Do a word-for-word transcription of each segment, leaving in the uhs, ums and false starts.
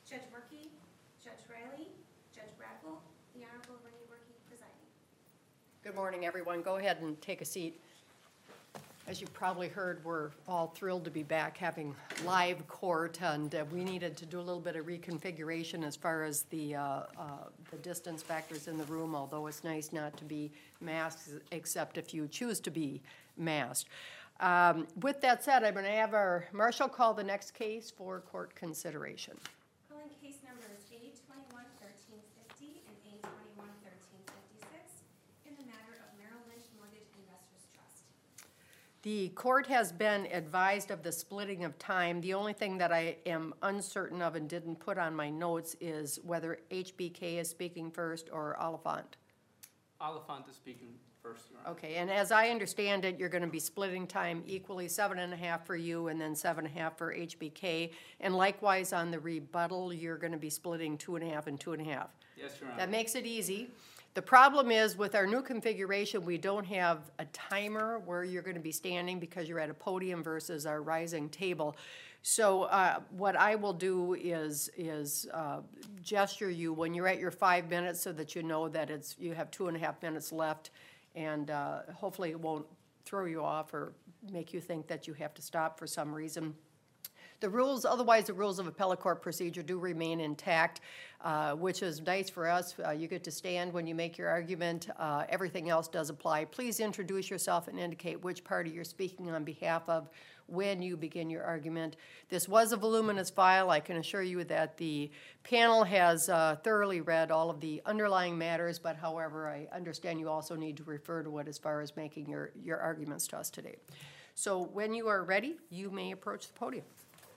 Judge Berkey, Judge Riley, Judge Bradwell, the Honorable Renee Berkey presiding. Good morning, everyone. Go ahead and take a seat. As you probably heard, we're all thrilled to be back having live court, and uh, we needed to do a little bit of reconfiguration as far as the, uh, uh, the distance factors in the room, although it's nice not to be masked, except if you choose to be masked. Um, with that said, I'm going to have our marshal call the next case for court consideration. Calling case numbers A twenty-one thirteen fifty and A twenty-one thirteen fifty-six in the matter of Merrill Lynch Mortgage Investors Trust. The court has been advised of the splitting of time. The only thing that I am uncertain of and didn't put on my notes is whether H B K is speaking first or Oliphant. Oliphant is speaking first, Your Honor. Okay, and as I understand it, you're going to be splitting time equally, seven and a half for you and then seven and a half for H B K. And likewise on the rebuttal, you're going to be splitting two and a half and two and a half. Yes, Your Honor. That makes it easy. The problem is with our new configuration, we don't have a timer where you're going to be standing because you're at a podium versus our rising table. So uh, what I will do is is uh, gesture you when you're at your five minutes so that you know that it's you have two and a half minutes left, and uh, hopefully it won't throw you off or make you think that you have to stop for some reason. The rules, otherwise the rules of appellate court procedure do remain intact, uh, which is nice for us. Uh, you get to stand when you make your argument. Uh, everything else does apply. Please introduce yourself and indicate which party you're speaking on behalf of when you begin your argument. This was a voluminous file. I can assure you that the panel has uh, thoroughly read all of the underlying matters, but however, I understand you also need to refer to it as far as making your, your arguments to us today. So when you are ready, you may approach the podium.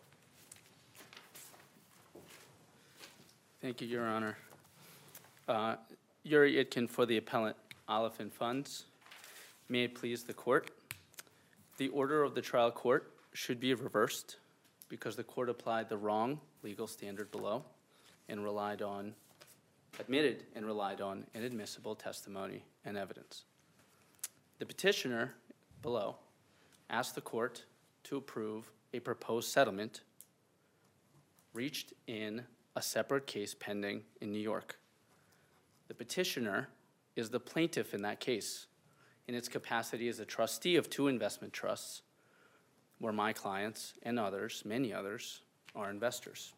Thank you, Your Honor. Uh, Yuri Itkin for the appellant Oliphant Funds. May it please the court. The order of the trial court should be reversed because the court applied the wrong legal standard below and relied on, admitted and relied on inadmissible testimony and evidence. The petitioner below asked the court to approve a proposed settlement reached in a separate case pending in New York. The petitioner is the plaintiff in that case in its capacity as a trustee of two investment trusts where my clients and others, many others, are investors.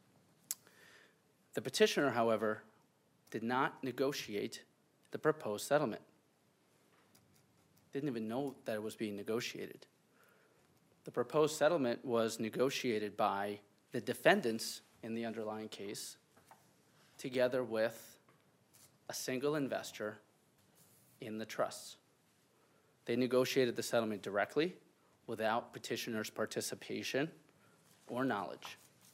The petitioner, however, did not negotiate the proposed settlement. Didn't even know that it was being negotiated. The proposed settlement was negotiated by the defendants in the underlying case, together with a single investor in the trusts. They negotiated the settlement directly without petitioner's participation or knowledge.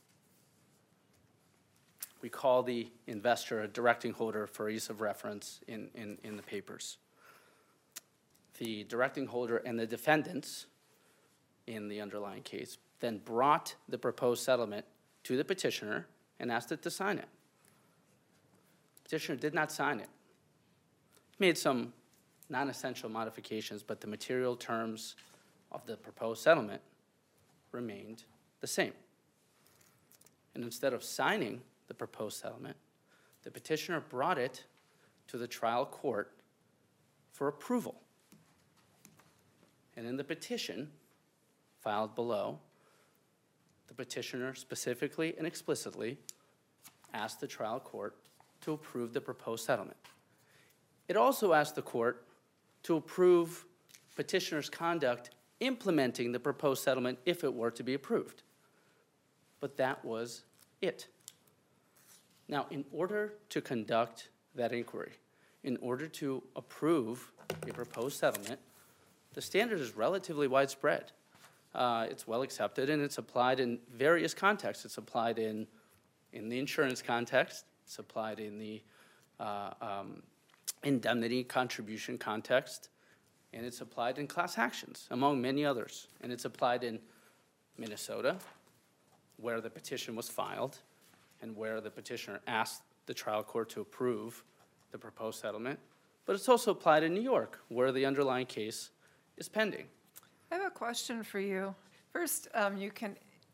We call the investor a directing holder for ease of reference in, in, in the papers. The directing holder and the defendants in the underlying case then brought the proposed settlement to the petitioner and asked it to sign it. Petitioner did not sign it. Made some non-essential modifications, but the material terms of the proposed settlement remained the same. And instead of signing the proposed settlement, the petitioner brought it to the trial court for approval. And in the petition filed below, the petitioner specifically and explicitly asked the trial court to approve the proposed settlement. It also asked the court to approve petitioner's conduct implementing the proposed settlement if it were to be approved. But that was it. Now, in order to conduct that inquiry, in order to approve a proposed settlement, the standard is relatively widespread. Uh, it's well accepted, and it's applied in various contexts. It's applied in, in the insurance context. It's applied in the uh, um, indemnity contribution context, and it's applied in class actions, among many others. And it's applied in Minnesota, where the petition was filed, and where the petitioner asked the trial court to approve the proposed settlement. But it's also applied in New York, where the underlying case is pending. I have a question for you. First, um, you can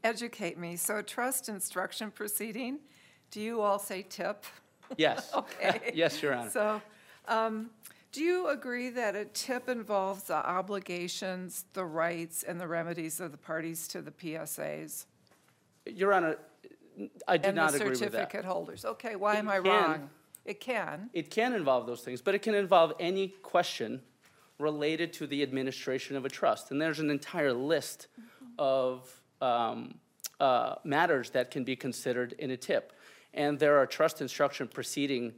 educate me. So a trust instruction proceeding, do you all say tip? Yes. Okay. Yes, Your Honor. So, um, do you agree that a tip involves the obligations, the rights, and the remedies of the parties to the P S As? Your Honor, I do not agree And with the that. certificate holders? Okay, why am It I can. wrong? It can. It can involve those things, but it can involve any question related to the administration of a trust. And there's an entire list of um, uh, matters that can be considered in a tip. And there are trust instruction proceeding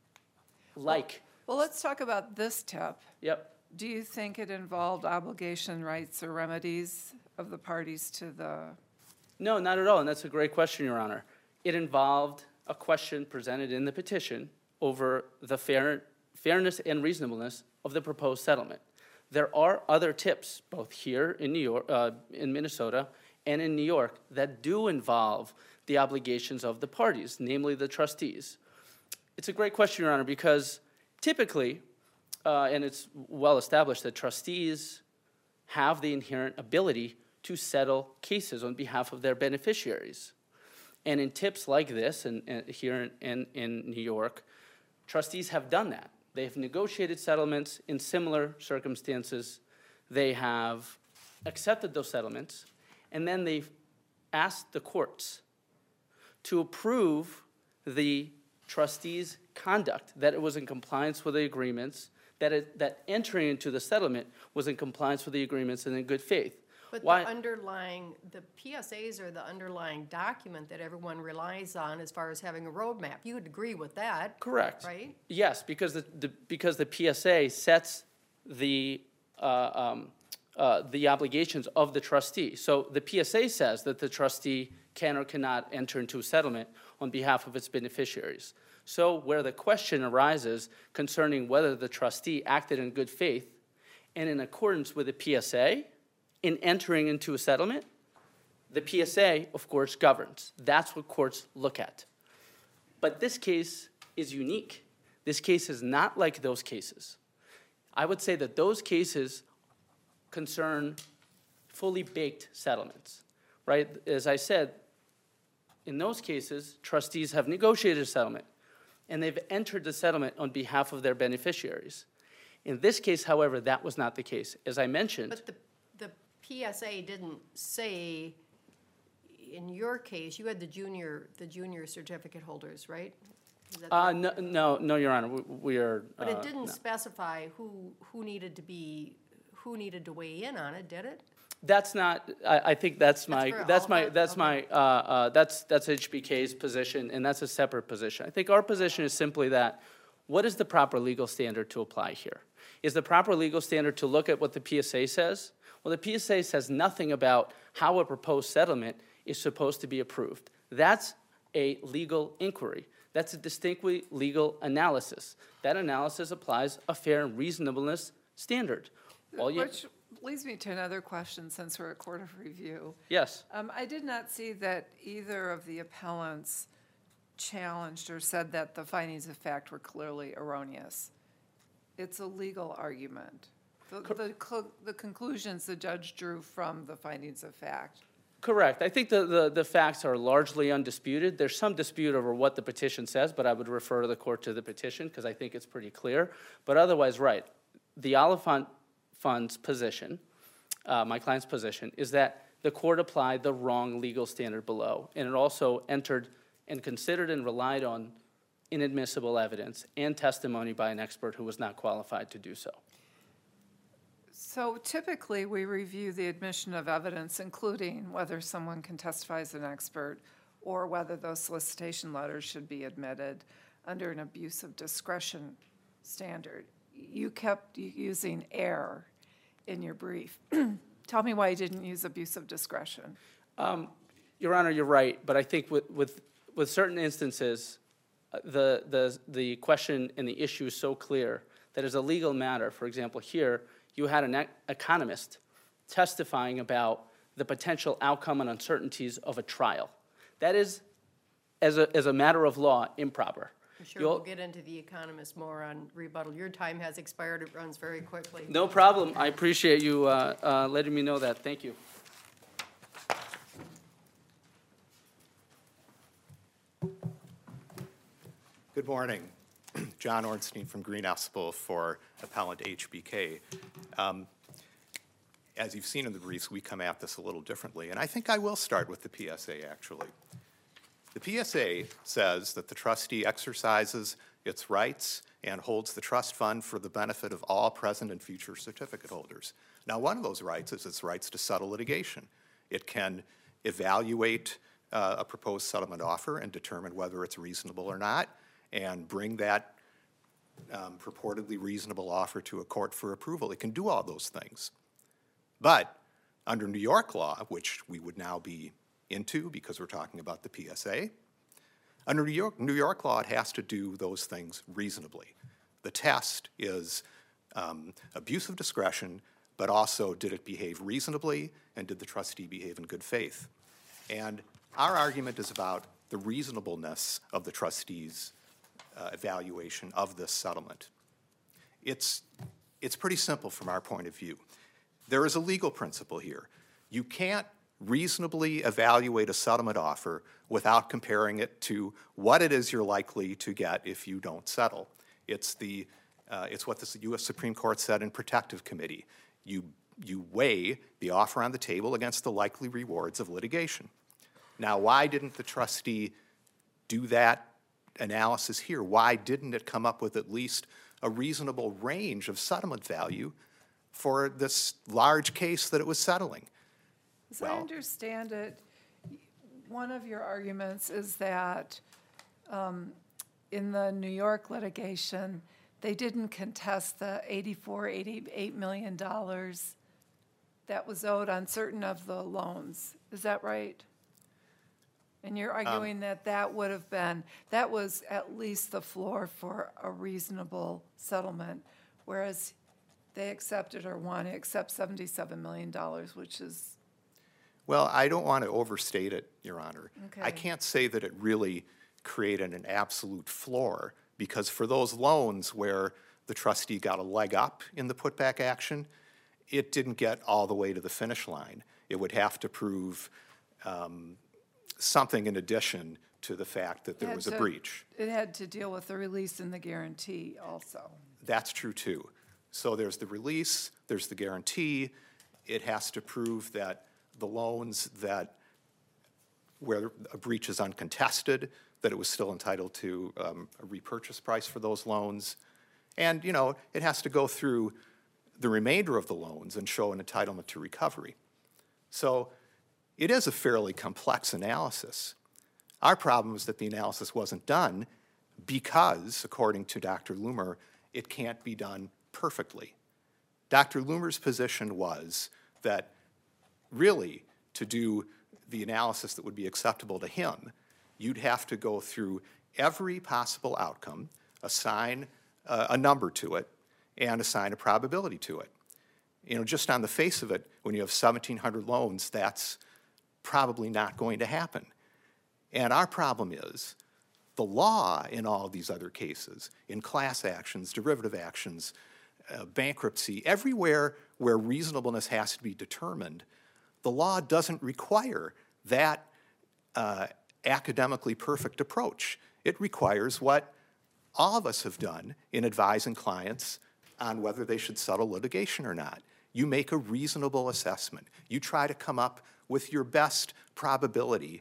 like, Well, let's talk about this tip. yep, Do you think it involved obligation, rights, or remedies of the parties to the, no, not at all, and that's a great question, Your Honor. It involved a question presented in the petition over the fair, fairness and reasonableness of the proposed settlement. There are other tips, both here in New York, uh, in Minnesota, and in New York, that do involve the obligations of the parties, namely the trustees. It's a great question, Your Honor, because typically, uh, and it's well established that trustees have the inherent ability to settle cases on behalf of their beneficiaries. And in tips like this, and, and here in, in, in New York, trustees have done that. They've negotiated settlements in similar circumstances. They have accepted those settlements, and then they've asked the courts to approve the trustees' conduct, that it was in compliance with the agreements, that it, that entering into the settlement was in compliance with the agreements and in good faith. But Why- the underlying, the P S As are the underlying document that everyone relies on as far as having a roadmap. You would agree with that, Correct. right? Yes, because the, the, because the P S A sets the, uh, um, uh, the obligations of the trustee. So the P S A says that the trustee can or cannot enter into a settlement on behalf of its beneficiaries. So where the question arises concerning whether the trustee acted in good faith and in accordance with the P S A in entering into a settlement, the P S A, of course, governs. That's what courts look at. But this case is unique. This case is not like those cases. I would say that those cases concern fully baked settlements, right? As I said, in those cases, trustees have negotiated a settlement, and they've entered the settlement on behalf of their beneficiaries. In this case, however, that was not the case. As I mentioned, But the, the P S A didn't say, in your case, you had the junior, the junior certificate holders, right? Is that uh, the- no, no, no, Your Honor, we, we are. But uh, it didn't no. specify who, who needed to be, who needed to weigh in on it, did it? That's not, I, I think that's my, for that's all my, of us? that's my, uh, uh, that's, that's H B K's position, and that's a separate position. I think our position is simply that, what is the proper legal standard to apply here? Is the proper legal standard to look at what the P S A says? Well, the P S A says nothing about how a proposed settlement is supposed to be approved. That's a legal inquiry. That's a distinctly legal analysis. That analysis applies a fair and reasonableness standard. All you, which leads me to another question since we're at court of review. yes. Um, I did not see that either of the appellants challenged or said that the findings of fact were clearly erroneous. It's a legal argument. The, the, cl- the conclusions the judge drew from the findings of fact. Correct. I think the, the, the facts are largely undisputed. There's some dispute over what the petition says, but I would refer the court to the petition because I think it's pretty clear. But otherwise, right, the Oliphant Fund's position, uh, my client's position, is that the court applied the wrong legal standard below, and it also entered and considered and relied on inadmissible evidence and testimony by an expert who was not qualified to do so. So typically, we review the admission of evidence, including whether someone can testify as an expert or whether those solicitation letters should be admitted under an abuse of discretion standard. You kept using error in your brief. Tell me why you didn't use abuse of discretion. Um, Your Honor, you're right, but I think with, with, with certain instances, uh, the, the, the question and the issue is so clear that as a legal matter, for example, here, you had an ec- economist testifying about the potential outcome and uncertainties of a trial. That is, as a, as a matter of law, improper. I'm sure You'll- we'll get into the economist more on rebuttal. Your time has expired. It runs very quickly. No problem. I appreciate you uh, uh, letting me know that. Thank you. Good morning. John Ornstein from Green Espel for Appellant H B K. Um, as you've seen in the briefs, we come at this a little differently, and I think I will start with the P S A, actually. The P S A says that the trustee exercises its rights and holds the trust fund for the benefit of all present and future certificate holders. Now, one of those rights is its rights to settle litigation. It can evaluate uh, a proposed settlement offer and determine whether it's reasonable or not, and bring that um, purportedly reasonable offer to a court for approval. It can do all those things. But under New York law, which we would now be into because we're talking about the P S A, under New York, New York law, it has to do those things reasonably. The test is um, abuse of discretion, but also did it behave reasonably, and did the trustee behave in good faith? And our argument is about the reasonableness of the trustee's uh, evaluation of this settlement. It's, it's pretty simple from our point of view. There is a legal principle here. You can't reasonably evaluate a settlement offer without comparing it to what it is you're likely to get if you don't settle. It's, the, uh, it's what the U S Supreme Court said in Protective Committee. You, you weigh the offer on the table against the likely rewards of litigation. Now, why didn't the trustee do that analysis here? Why didn't it come up with at least a reasonable range of settlement value for this large case that it was settling? As Well- I understand it, one of your arguments is that um, in the New York litigation, they didn't contest the eighty-four, eighty-eight million dollars that was owed on certain of the loans. Is that right? And you're arguing that that would have been, that was at least the floor for a reasonable settlement, whereas they accepted or want to accept seventy-seven million dollars, which is, Well, I don't want to overstate it, Your Honor. I Okay. can't say that it really created an absolute floor, because for those loans where the trustee got a leg up in the putback action, it didn't get all the way to the finish line. It would have to prove um, something in addition to the fact that there had was a to- breach. it had to deal with the release and the guarantee also. That's true, too. So there's the release, there's the guarantee. It has to prove that the loans that, where a breach is uncontested, that it was still entitled to um, a repurchase price for those loans. And, you know, it has to go through the remainder of the loans and show an entitlement to recovery. So it is a fairly complex analysis. Our problem is that the analysis wasn't done because, according to Doctor Loomer, it can't be done perfectly. Doctor Loomer's position was that really, to do the analysis that would be acceptable to him, you'd have to go through every possible outcome, assign uh, a number to it, and assign a probability to it. You know, just on the face of it, when you have seventeen hundred loans, that's probably not going to happen. And our problem is, the law in all of these other cases, in class actions, derivative actions, uh, bankruptcy, everywhere where reasonableness has to be determined, the law doesn't require that uh, academically perfect approach. It requires what all of us have done in advising clients on whether they should settle litigation or not. You make a reasonable assessment. You try to come up with your best probability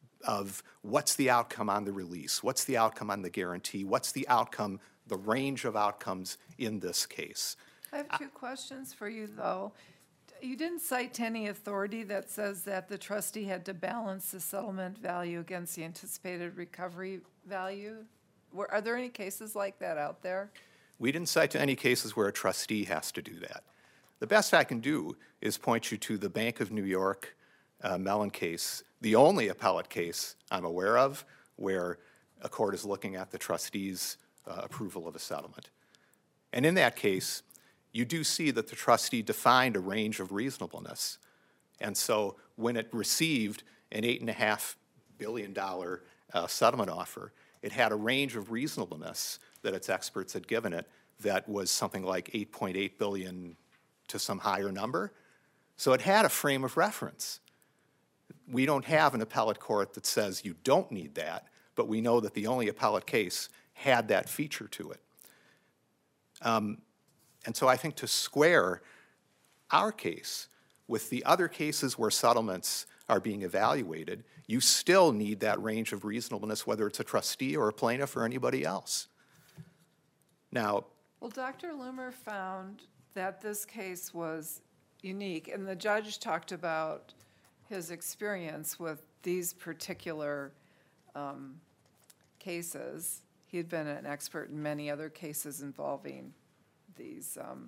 of what's the outcome on the release, what's the outcome on the guarantee, what's the outcome, the range of outcomes in this case. I have two questions for you, though. You didn't cite any authority that says that the trustee had to balance the settlement value against the anticipated recovery value. Were, are there any cases like that out there? We didn't cite to any cases where a trustee has to do that. The best I can do is point you to the Bank of New York uh, Mellon case, the only appellate case I'm aware of where a court is looking at the trustee's uh, approval of a settlement. And in that case, you do see that the trustee defined a range of reasonableness. And so when it received an eight and a half billion dollar uh, settlement offer, it had a range of reasonableness that its experts had given it that was something like eight point eight billion to some higher number. So it had a frame of reference. We don't have an appellate court that says you don't need that, but we know that the only appellate case had that feature to it. Um, and so I think to square our case with the other cases where settlements are being evaluated, you still need that range of reasonableness, whether it's a trustee or a plaintiff or anybody else. Now, Well, Doctor Loomer found that this case was unique, and the judge talked about his experience with these particular um, cases. He had been an expert in many other cases involving these um,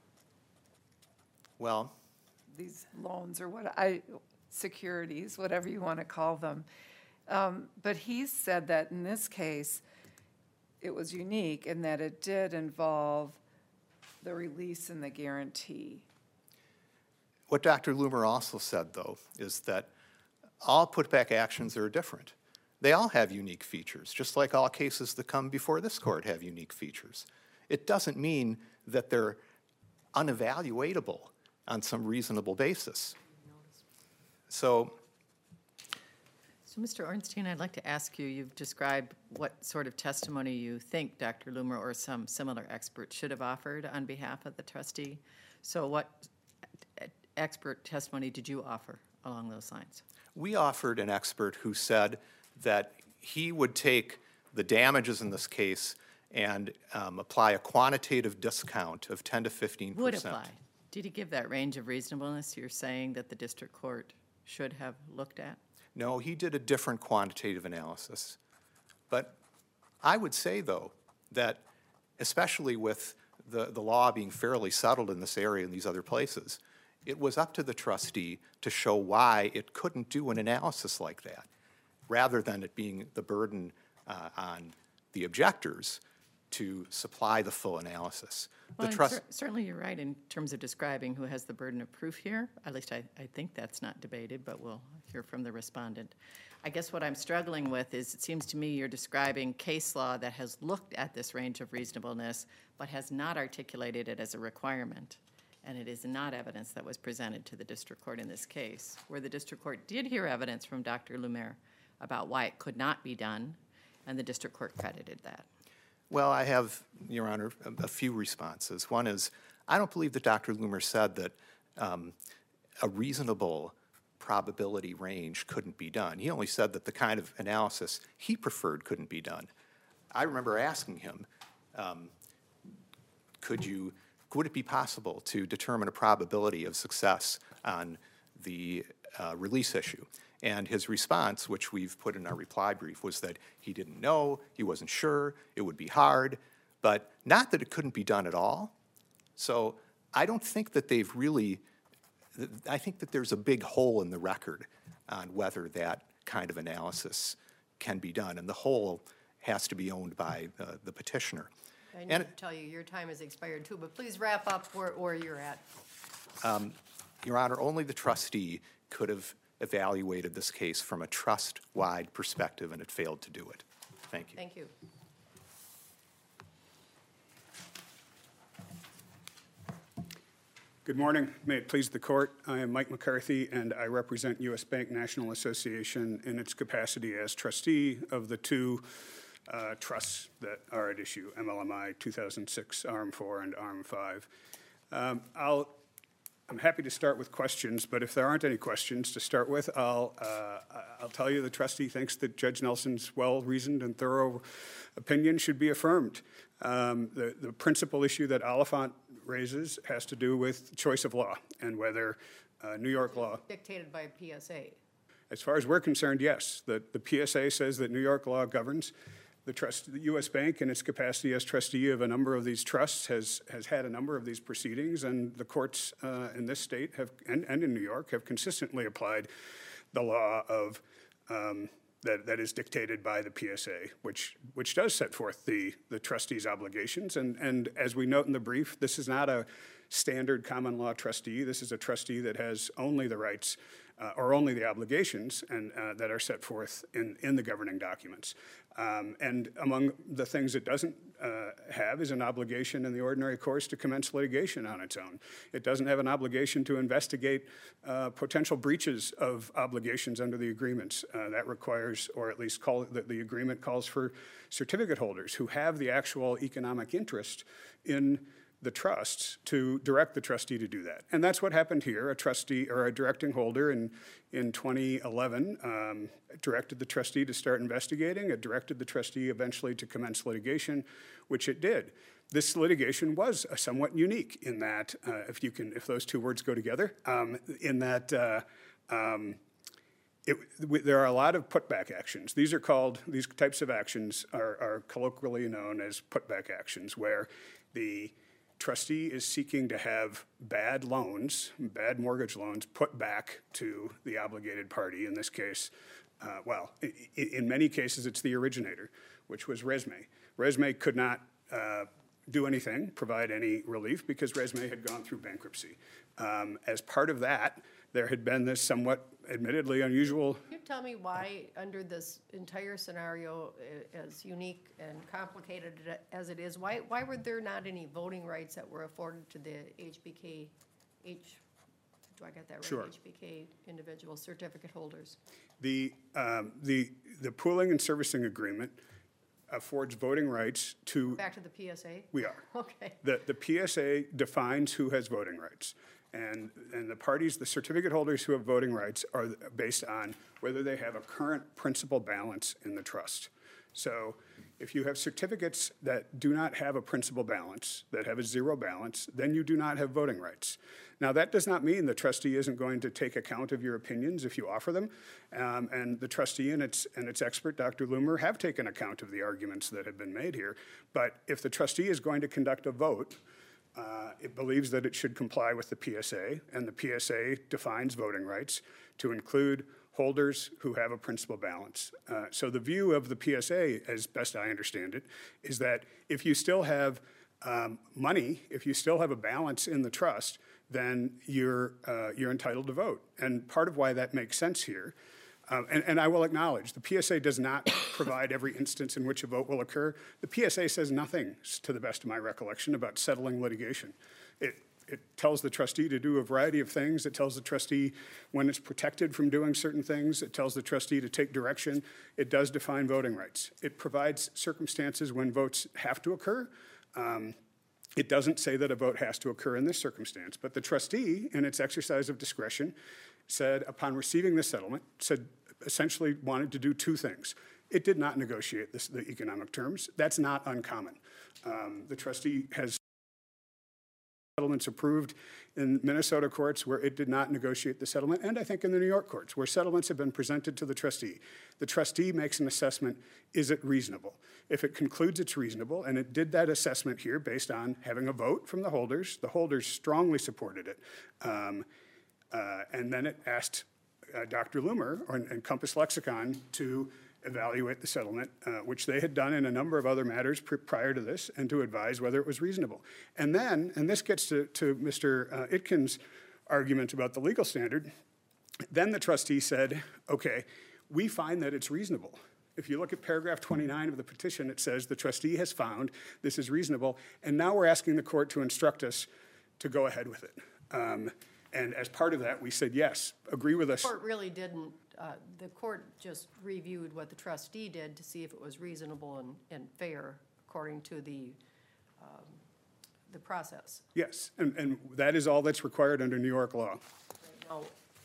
well, these loans or what I securities, whatever you want to call them. Um, but he said that in this case, it was unique in that it did involve the release and the guarantee. what Doctor Loomer also said, though, is that all put-back actions are different. They all have unique features, just like all cases that come before this court have unique features. It doesn't mean that they're unevaluatable on some reasonable basis. So, So, Mister Ornstein, I'd like to ask you, you've described what sort of testimony you think Doctor Loomer or some similar expert should have offered on behalf of the trustee. So what expert testimony did you offer along those lines? we offered an expert who said that he would take the damages in this case and um, apply a quantitative discount of ten to fifteen percent. Would apply. Did he give that range of reasonableness you're saying that the district court should have looked at? No, he did a different quantitative analysis. But I would say, though, that especially with the, the law being fairly settled in this area and these other places, it was up to the trustee to show why it couldn't do an analysis like that, rather than it being the burden uh, on the objectors to supply the full analysis. The Well, and trust. cer- certainly you're right in terms of describing who has the burden of proof here. At least I, I think that's not debated, but we'll hear from the respondent. I guess what I'm struggling with is it seems to me you're describing case law that has looked at this range of reasonableness but has not articulated it as a requirement. And it is not evidence that was presented to the district court in this case, where the district court did hear evidence from Doctor Loomer about why it could not be done, and the district court credited that. Well, I have, Your Honor, a, a few responses. One is, I don't believe that Doctor Loomer said that um, a reasonable probability range couldn't be done. He only said that the kind of analysis he preferred couldn't be done. I remember asking him, um, could you, would it be possible to determine a probability of success on the uh, release issue? And his response, which we've put in our reply brief, was that he didn't know, he wasn't sure, it would be hard, but not that it couldn't be done at all. So I don't think that they've really, I think that there's a big hole in the record on whether that kind of analysis can be done, and the hole has to be owned by uh, the petitioner. I need And- to tell you, your time has expired too, but please wrap up where, where you're at. Your Honor, only the trustee could have evaluated this case from a trust-wide perspective, and it failed to do it. Thank you. Thank you. Good morning. May it please the court. I am Mike McCarthy, and I represent U S Bank National Association in its capacity as trustee of the two uh, trusts that are at issue, M L M I two thousand six A R M four and A R M five. Um, I'll, I'm happy to start with questions, but if there aren't any questions to start with, I'll, uh, I'll tell you the trustee thinks that Judge Nelson's well-reasoned and thorough opinion should be affirmed. Um, the, the principal issue that Oliphant raises has to do with choice of law and whether uh, New York law, Dictated by P S A. as far as we're concerned, yes. The, the P S A says that New York law governs. The trust, the U S Bank, in its capacity as trustee of a number of these trusts, has, has had a number of these proceedings, and the courts uh, in this state have, and, and in New York, have consistently applied the law of um, that, that is dictated by the P S A, which, which does set forth the, the trustee's obligations. And, and as we note in the brief, this is not a standard common law trustee. This is a trustee that has only the rights uh, or only the obligations and, uh, that are set forth in, in the governing documents. Um, and among the things it doesn't uh, have is an obligation in the ordinary course to commence litigation on its own. It doesn't have an obligation to investigate uh, potential breaches of obligations under the agreements. Uh, that requires, or at least call it, the, the agreement calls for certificate holders who have the actual economic interest in the trusts to direct the trustee to do that. And that's what happened here. A trustee or a directing holder in, in twenty eleven um, directed the trustee to start investigating. It directed the trustee eventually to commence litigation, which it did. This litigation was uh, somewhat unique in that, uh, if you can, if those two words go together, um, in that uh, um, It, w- there are a lot of putback actions. These are called, these types of actions are, are colloquially known as putback actions, where the trustee is seeking to have bad loans, bad mortgage loans, put back to the obligated party. In this case, uh, well, i- i- in many cases, it's the originator, which was Resme. Resme could not uh, do anything, provide any relief, because Resme had gone through bankruptcy. Um, as part of that, there had been this somewhat admittedly unusual. Can you tell me why, under this entire scenario, uh, as unique and complicated as it is, why, why were there not any voting rights that were afforded to the H B K, H, do I get that right? Sure. H B K individual certificate holders? The, um, the, the pooling and servicing agreement affords voting rights to, Back to the P S A? we are. Okay. The, the P S A defines who has voting rights. And, and the parties, the certificate holders who have voting rights are based on whether they have a current principal balance in the trust. So if you have certificates that do not have a principal balance, that have a zero balance, then you do not have voting rights. Now, that does not mean the trustee isn't going to take account of your opinions if you offer them. Um, and the trustee and its, and its expert, Doctor Loomer, have taken account of the arguments that have been made here. But if the trustee is going to conduct a vote, Uh, it believes that it should comply with the P S A, and the P S A defines voting rights to include holders who have a principal balance. Uh, so the view of the P S A, as best I understand it, is that if you still have um, money, if you still have a balance in the trust, then you're, uh, you're entitled to vote. And part of why that makes sense here, Um, and, and I will acknowledge, the P S A does not provide every instance in which a vote will occur. The P S A says nothing, to the best of my recollection, about settling litigation. It, it tells the trustee to do a variety of things. It tells the trustee when it's protected from doing certain things. It tells the trustee to take direction. It does define voting rights. It provides circumstances when votes have to occur. Um, It doesn't say that a vote has to occur in this circumstance, but the trustee, in its exercise of discretion, said, upon receiving the settlement, said essentially wanted to do two things. It did not negotiate this, the economic terms. That's not uncommon. Um, the trustee has settlements approved in Minnesota courts where it did not negotiate the settlement, and I think in the New York courts where settlements have been presented to the trustee. The trustee makes an assessment, is it reasonable? If it concludes it's reasonable, and it did that assessment here based on having a vote from the holders, the holders strongly supported it, um, uh, and then it asked uh, Doctor Loomer or, and Compass Lexicon to evaluate the settlement, uh, which they had done in a number of other matters pr prior to this, and to advise whether it was reasonable. And then, and this gets to, to Mister Uh, Itkin's argument about the legal standard, then the trustee said, okay, we find that it's reasonable. If you look at paragraph twenty-nine of the petition, it says the trustee has found this is reasonable, and now we're asking the court to instruct us to go ahead with it. Um, and as part of that, we said, yes, agree with us. The court really didn't, uh, the court just reviewed what the trustee did to see if it was reasonable and, and fair according to the, um, the process. Yes, and, and that is all that's required under New York law. Now,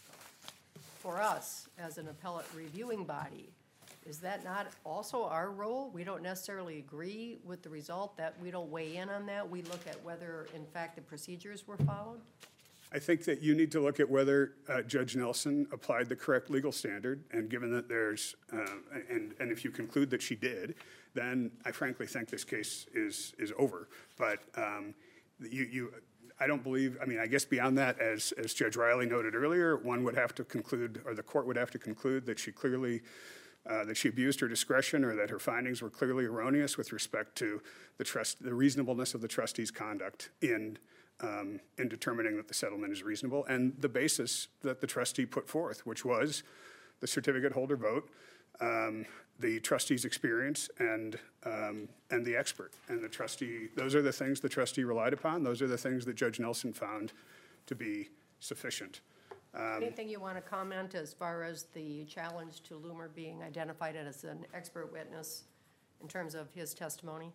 for us, as an appellate reviewing body, is that not also our role? We don't necessarily agree with the result, that we don't weigh in on that. We look at whether, in fact, the procedures were followed? I think that you need to look at whether uh, Judge Nelson applied the correct legal standard, and given that there's, uh, and, and if you conclude that she did, then I frankly think this case is, is over. But um, you, you, I don't believe, I mean, I guess beyond that, as, as Judge Riley noted earlier, one would have to conclude, or the court would have to conclude that she clearly, uh, that she abused her discretion, or that her findings were clearly erroneous with respect to the trust, the reasonableness of the trustee's conduct in um, in determining that the settlement is reasonable, and the basis that the trustee put forth, which was the certificate holder vote, um, the trustee's experience, and, um, and the expert. And the trustee, those are the things the trustee relied upon. Those are the things that Judge Nelson found to be sufficient. Anything you want to comment as far as the challenge to Loomer being identified as an expert witness in terms of his testimony?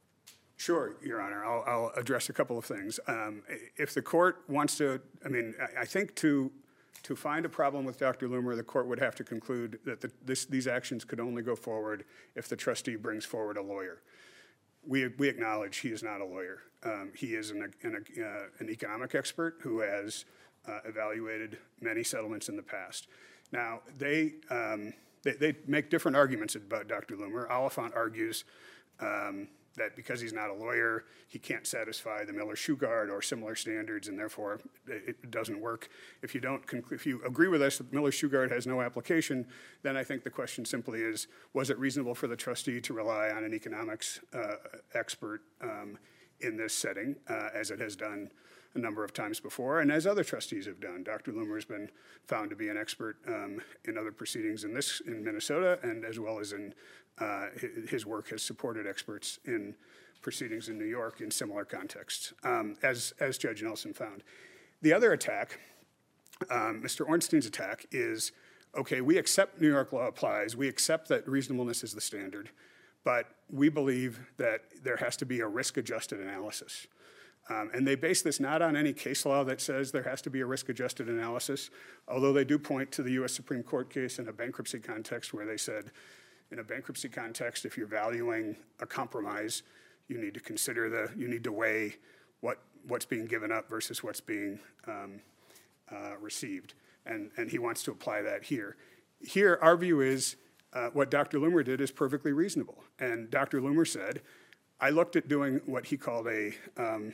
Sure, Your Honor. I'll, I'll address a couple of things. Um, if the court wants to, I mean, I, I think to to find a problem with Doctor Loomer, the court would have to conclude that the, this, these actions could only go forward if the trustee brings forward a lawyer. We, we acknowledge he is not a lawyer. Um, he is an, an, uh, an economic expert who has uh, evaluated many settlements in the past. Now, they, um, they, they make different arguments about Doctor Loomer. Oliphant argues um, that because he's not a lawyer, he can't satisfy the Miller-Shugart or similar standards, and therefore it, it doesn't work. If you don't, conclu- if you agree with us that Miller-Shugart has no application, then I think the question simply is, was it reasonable for the trustee to rely on an economics uh, expert um, in this setting, uh, as it has done a number of times before, and as other trustees have done? Doctor Loomer has been found to be an expert um, in other proceedings in this in Minnesota, and as well as in uh, his work has supported experts in proceedings in New York in similar contexts, um, as as Judge Nelson found. The other attack, um, Mister Ornstein's attack, is okay. We accept New York law applies. We accept that reasonableness is the standard, but we believe that there has to be a risk-adjusted analysis. Um, and they base this not on any case law that says there has to be a risk-adjusted analysis, although they do point to the U S Supreme Court case in a bankruptcy context where they said, in a bankruptcy context, if you're valuing a compromise, you need to consider the, you need to weigh what, what's being given up versus what's being um, uh, received. And, and he wants to apply that here. Here, our view is uh, what Doctor Loomer did is perfectly reasonable. And Doctor Loomer said, I looked at doing what he called a, um,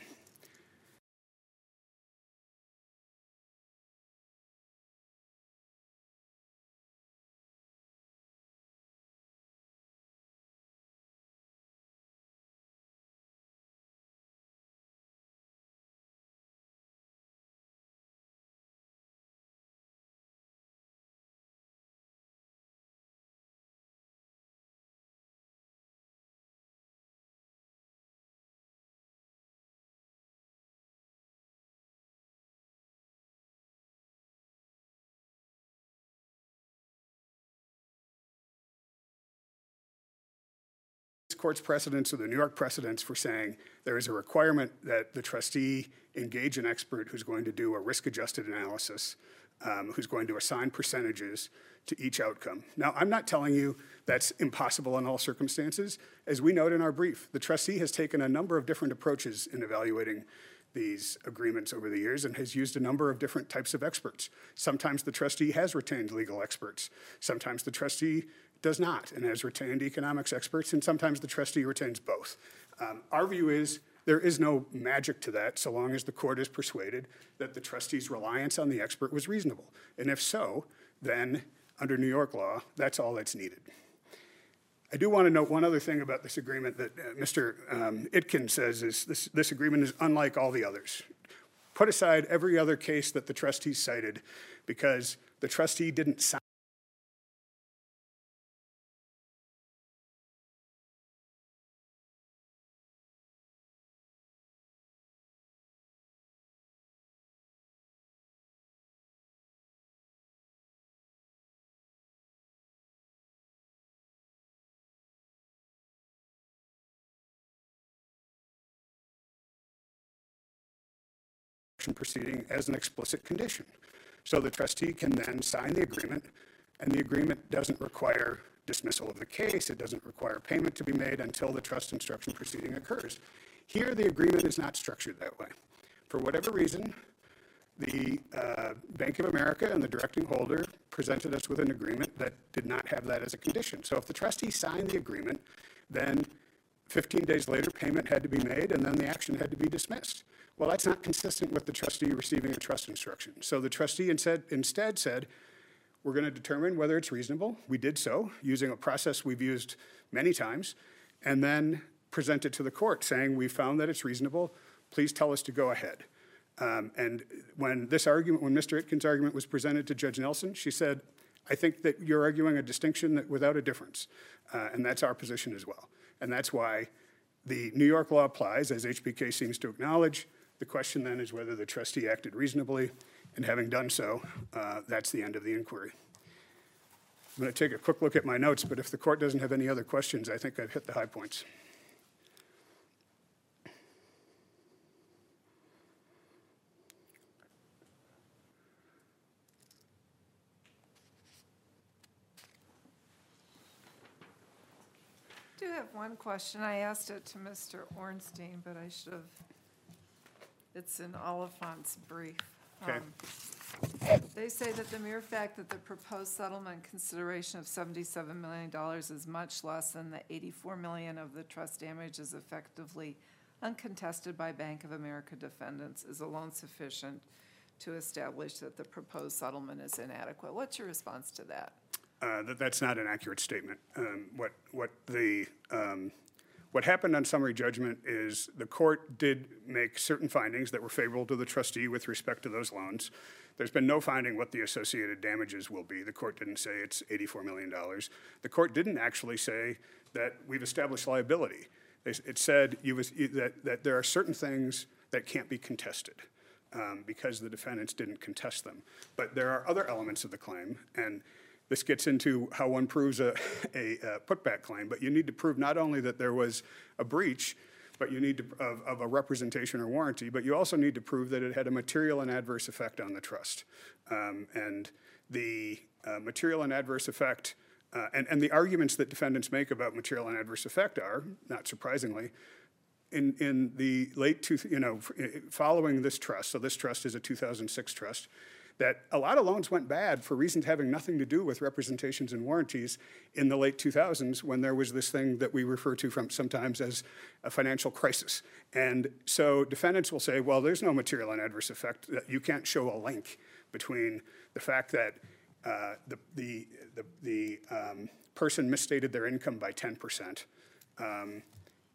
court's precedents or the New York precedents for saying there is a requirement that the trustee engage an expert who's going to do a risk-adjusted analysis, um, who's going to assign percentages to each outcome. Now, I'm not telling you that's impossible in all circumstances. As we note in our brief, the trustee has taken a number of different approaches in evaluating these agreements over the years and has used a number of different types of experts. Sometimes the trustee has retained legal experts. Sometimes the trustee does not and has retained economics experts, and sometimes the trustee retains both. Um, our view is there is no magic to that so long as the court is persuaded that the trustee's reliance on the expert was reasonable. And if so, then under New York law, that's all that's needed. I do want to note one other thing about this agreement that uh, Mister Um, Itkin says is this, this agreement is unlike all the others. Put aside every other case that the trustee cited because the trustee didn't sign proceeding as an explicit condition. So the trustee can then sign the agreement, and the agreement doesn't require dismissal of the case. It doesn't require payment to be made until the trust instruction proceeding occurs. Here, the agreement is not structured that way. For whatever reason, the uh, Bank of America and the directing holder presented us with an agreement that did not have that as a condition. So if the trustee signed the agreement, then fifteen days later, payment had to be made, and then the action had to be dismissed. Well, that's not consistent with the trustee receiving a trust instruction. So the trustee instead, instead said, we're going to determine whether it's reasonable. We did so using a process we've used many times, and then present it to the court saying, we found that it's reasonable. Please tell us to go ahead. Um, And when this argument, when Mister Itkin's argument was presented to Judge Nelson, she said, I think that you're arguing a distinction that without a difference. Uh, And that's our position as well. And that's why the New York law applies, as H B K seems to acknowledge. The question then is whether the trustee acted reasonably, and having done so, uh, that's the end of the inquiry. I'm going to take a quick look at my notes, but if the court doesn't have any other questions, I think I've hit the high points. I do have one question. I asked it to Mister Ornstein, but I should have, it's in Oliphant's brief. Okay. Um, They say that the mere fact that the proposed settlement consideration of seventy-seven million dollars is much less than the eighty-four million dollars of the trust damage is effectively uncontested by Bank of America defendants is alone sufficient to establish that the proposed settlement is inadequate. What's your response to that? Uh, that that's not an accurate statement. Um, what what the um, what happened on summary judgment is the court did make certain findings that were favorable to the trustee with respect to those loans. There's been no finding what the associated damages will be. The court didn't say it's eighty-four million dollars. The court didn't actually say that we've established liability. It said you was, that that there are certain things that can't be contested um, because the defendants didn't contest them. But there are other elements of the claim, and this gets into how one proves a, a, a putback claim, but you need to prove not only that there was a breach, but you need to, of, of a representation or warranty, but you also need to prove that it had a material and adverse effect on the trust. Um, and the uh, material and adverse effect, uh, and, and the arguments that defendants make about material and adverse effect are, not surprisingly, in, in the late, two, you know, following this trust, so this trust is a two thousand six trust, that a lot of loans went bad for reasons having nothing to do with representations and warranties in the late two thousands when there was this thing that we refer to from sometimes as a financial crisis. And so defendants will say, well, there's no material and adverse effect. That you can't show a link between the fact that uh, the, the, the, the um, person misstated their income by ten percent. Um,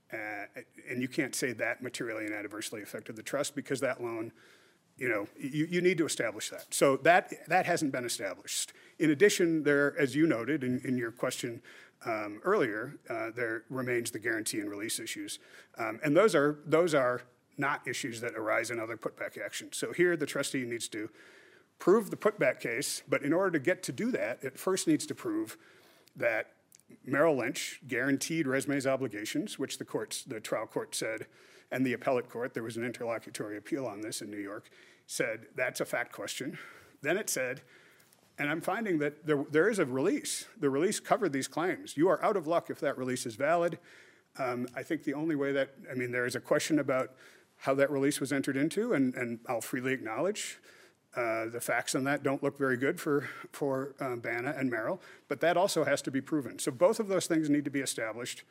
uh, and you can't say that materially and adversely affected the trust because that loan, you know, you, you need to establish that. So that that hasn't been established. In addition, there, as you noted in, in your question um, earlier, uh, there remains the guarantee and release issues. Um, and those are those are not issues that arise in other putback actions. So here the trustee needs to prove the putback case, but in order to get to do that, it first needs to prove that Merrill Lynch guaranteed Resume's obligations, which the courts, the trial court said, and the appellate court, there was an interlocutory appeal on this in New York, said that's a fact question. Then it said, and I'm finding that there, there is a release. The release covered these claims. You are out of luck if that release is valid. Um, I think the only way that, I mean, there is a question about how that release was entered into, and, and I'll freely acknowledge uh, the facts on that don't look very good for, for uh, Banna and Merrill, but that also has to be proven. So both of those things need to be established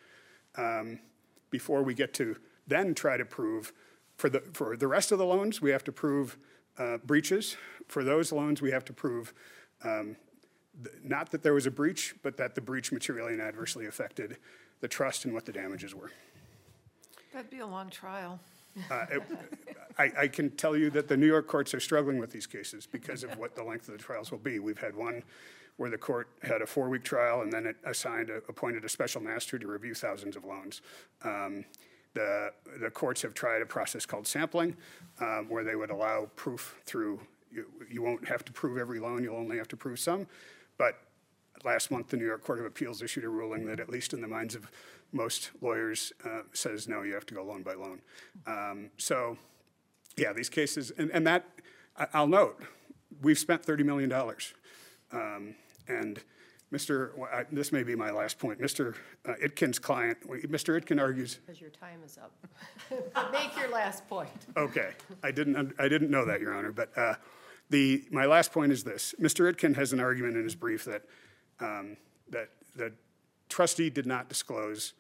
um, before we get to then try to prove, for the, for the rest of the loans, we have to prove uh, breaches. For those loans, we have to prove um, th- not that there was a breach, but that the breach materially and adversely affected the trust and what the damages were. That'd be a long trial. Uh, it, I, I can tell you that the New York courts are struggling with these cases because of what the length of the trials will be. We've had one where the court had a four-week trial and then it assigned, a, appointed a special master to review thousands of loans. Um, The, the courts have tried a process called sampling, um, where they would allow proof through, you, you won't have to prove every loan, you'll only have to prove some. But last month, the New York Court of Appeals issued a ruling that, at least in the minds of most lawyers, uh, says, no, you have to go loan by loan. Um, so, yeah, these cases, and, and that, I, I'll note, we've spent thirty million dollars. Um, and Mister well, I, this may be my last point. Mister Uh, Itkin's client, Mister Itkin argues. Because your time is up. Make your last point. Okay, I didn't. I didn't know that, Your Honor. But uh, the my last point is this: Mister Itkin has an argument in his brief that um, that the trustee did not disclose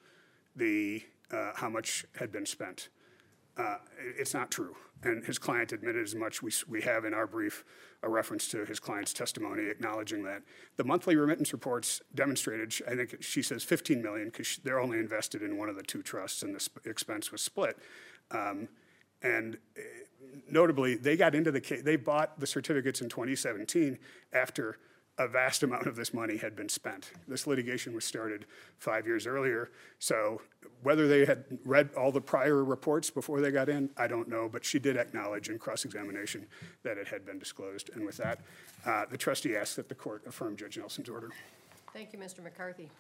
the uh, how much had been spent. Uh, it's not true, and his client admitted as much. We we have in our brief a reference to his client's testimony acknowledging that. The monthly remittance reports demonstrated, I think she says fifteen million dollars because they're only invested in one of the two trusts and the sp- expense was split. Um, And uh, notably, they got into the case, they bought the certificates in twenty seventeen after a vast amount of this money had been spent. This litigation was started five years earlier. So whether they had read all the prior reports before they got in, I don't know, but she did acknowledge in cross-examination that it had been disclosed. And with that, uh, the trustee asks that the court affirm Judge Nelson's order. Thank you, Mister McCarthy.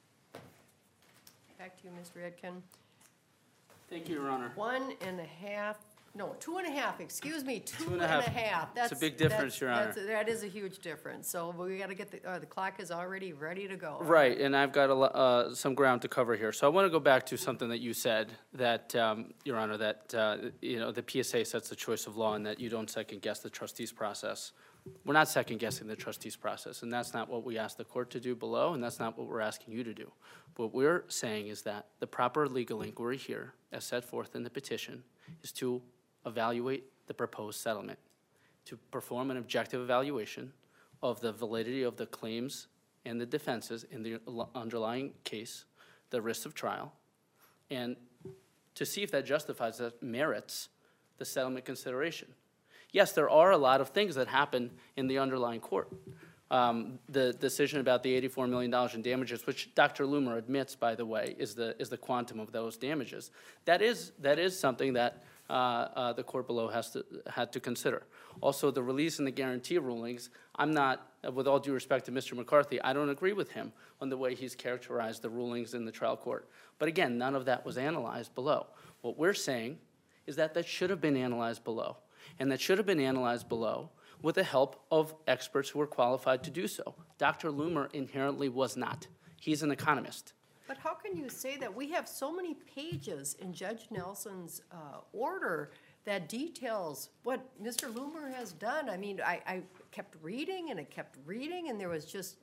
Back to you, Mister Edkin. Thank you, Your Honor. One and a half, no, two and a half, excuse me, two and and a a half. half. It's a That's- big difference, that's- Your Honor. that's- That is a huge difference. So we got to get the, uh, the clock is already ready to go. Right, and I've got a, lo- uh, some ground to cover here. So I want to go back to something that you said, that, um, Your Honor, that, uh, you know, the P S A sets the choice of law and that you don't second-guess the trustee's process. We're not second-guessing the trustee's process, and that's not what we asked the court to do below, and that's not what we're asking you to do. What we're saying is that the proper legal inquiry here, as set forth in the petition, is to evaluate the proposed settlement, to perform an objective evaluation of the validity of the claims and the defenses in the underlying case, the risks of trial, and to see if that justifies, that merits the settlement consideration. Yes, there are a lot of things that happen in the underlying court. Um, the decision about the eighty-four million dollars in damages, which Doctor Loomer admits, by the way, is the, is the quantum of those damages. That is, that is something that uh, uh, the court below has to, had to consider. Also, the release and the guarantee rulings, I'm not, with all due respect to Mister McCarthy, I don't agree with him on the way he's characterized the rulings in the trial court. But again, none of that was analyzed below. What we're saying is that that should have been analyzed below, and that should have been analyzed below with the help of experts who were qualified to do so. Doctor Loomer inherently was not. He's an economist. But how can you say that? We have so many pages in Judge Nelson's uh, order that details what Mister Loomer has done. I mean, I, I kept reading and I kept reading, and there was just,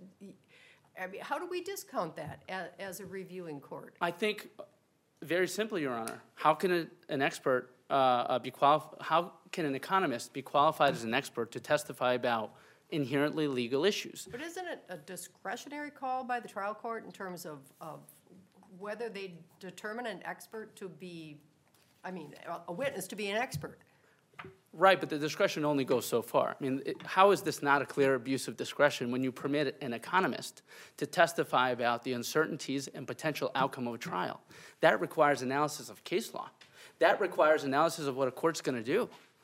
I mean, how do we discount that as, as a reviewing court? I think, very simply, Your Honor, how can a, an expert uh, uh, be qualified, how can an economist be qualified as an expert to testify about inherently legal issues? But isn't it a discretionary call by the trial court in terms of, of whether they determine an expert to be, I mean, a witness to be an expert? Right, but the discretion only goes so far. I mean, it, how is this not a clear abuse of discretion when you permit an economist to testify about the uncertainties and potential outcome of a trial? That requires analysis of case law. That requires analysis of what a court's going to do.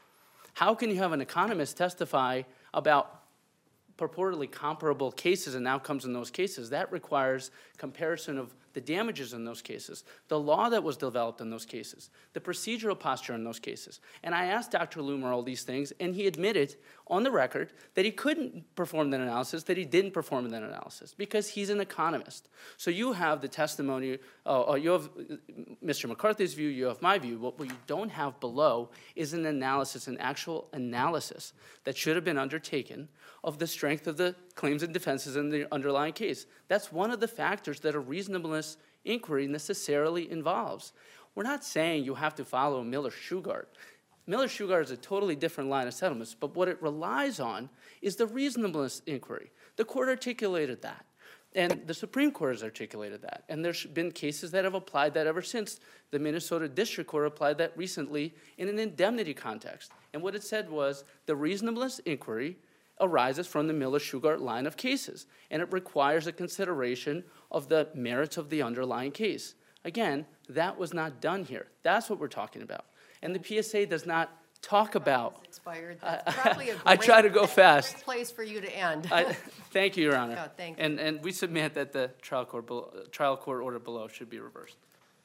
How can you have an economist testify about purportedly comparable cases and outcomes in those cases? That requires comparison of the damages in those cases, the law that was developed in those cases, the procedural posture in those cases. And I asked Doctor Loomer all these things, and he admitted on the record that he couldn't perform that analysis, that he didn't perform that analysis, because he's an economist. So you have the testimony, uh, you have Mister McCarthy's view, you have my view. What we don't have below is an analysis, an actual analysis that should have been undertaken of the strength of the claims and defenses in the underlying case. That's one of the factors that a reasonableness inquiry necessarily involves. We're not saying you have to follow Miller-Shugart. Miller-Shugart is a totally different line of settlements, but what it relies on is the reasonableness inquiry. The court articulated that, and the Supreme Court has articulated that, and there's been cases that have applied that ever since. The Minnesota District Court applied that recently in an indemnity context, and what it said was the reasonableness inquiry arises from the Miller-Shugart line of cases, and it requires a consideration of the merits of the underlying case. Again, that was not done here. That's what we're talking about. And the P S A does not talk about. Expired. That's probably a great, I try to go fast. great place for you to end. I, thank you, Your Honor. Yeah, thank you. And, and we submit that the trial court, below, trial court order below should be reversed.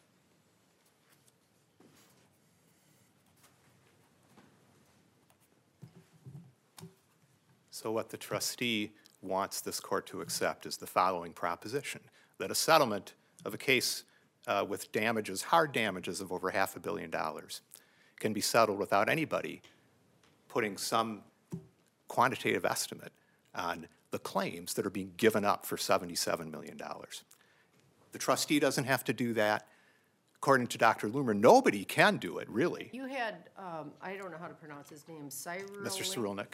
So what the trustee wants this court to accept is the following proposition, that a settlement of a case uh, with damages, hard damages of over half a billion dollars, can be settled without anybody putting some quantitative estimate on the claims that are being given up for seventy-seven million dollars. The trustee doesn't have to do that. According to Doctor Loomer, nobody can do it, really. You had, um, I don't know how to pronounce his name, Cyril. Mister Cyrulnik.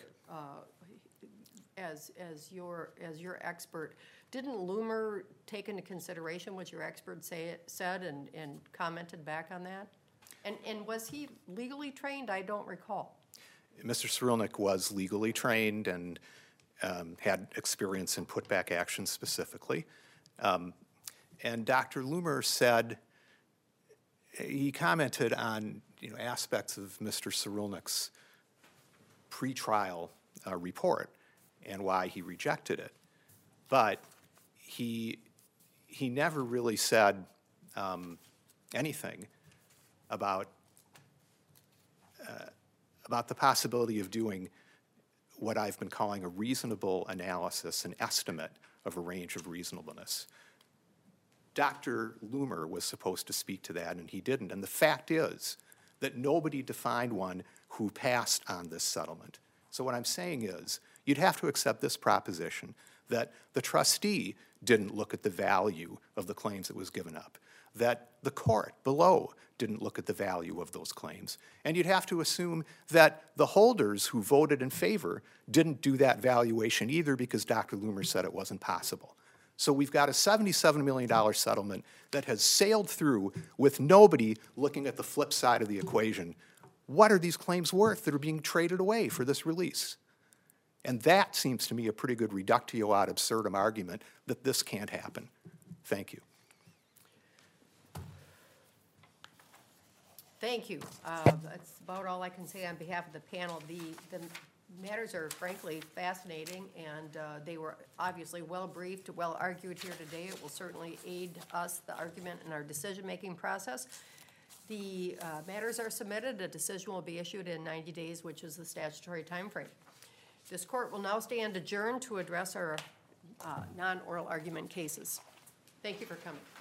As, as your, as your expert, didn't Loomer take into consideration what your expert say, said and, and commented back on that? And, and was he legally trained? I don't recall. Mister Cyrulnik was legally trained and um, had experience in putback action specifically. Um, and Doctor Loomer said, he commented on, you know, aspects of Mister Cyrulnik's pretrial uh, report and why he rejected it. But he, he never really said um, anything about, uh, about the possibility of doing what I've been calling a reasonable analysis, an estimate of a range of reasonableness. Doctor Loomer was supposed to speak to that, and he didn't. And the fact is that nobody defined one who passed on this settlement. So what I'm saying is, you'd have to accept this proposition that the trustee didn't look at the value of the claims that was given up, that the court below didn't look at the value of those claims, and you'd have to assume that the holders who voted in favor didn't do that valuation either because Doctor Loomer said it wasn't possible. So we've got a seventy-seven million dollars settlement that has sailed through with nobody looking at the flip side of the equation. What are these claims worth that are being traded away for this release? And that seems to me a pretty good reductio ad absurdum argument that this can't happen. Thank you. Thank you. Uh, That's about all I can say on behalf of the panel. The, the matters are frankly fascinating, and uh, they were obviously well briefed, well argued here today. It will certainly aid us, the argument, in our decision-making process. The uh, matters are submitted. A decision will be issued in ninety days, which is the statutory timeframe. This court will now stand adjourned to address our uh, non-oral argument cases. Thank you for coming.